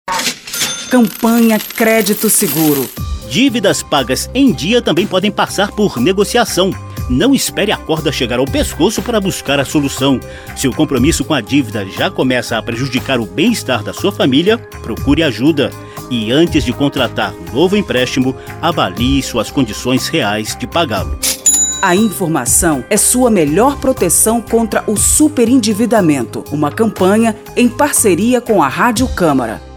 Campanha Crédito Seguro. Dívidas pagas em dia também podem passar por negociação. Não espere a corda chegar ao pescoço para buscar a solução. Se o compromisso com a dívida já começa a prejudicar o bem-estar da sua família, procure ajuda. E antes de contratar um novo empréstimo, avalie suas condições reais de pagá-lo. A informação é sua melhor proteção contra o superendividamento. Uma campanha em parceria com a Rádio Câmara.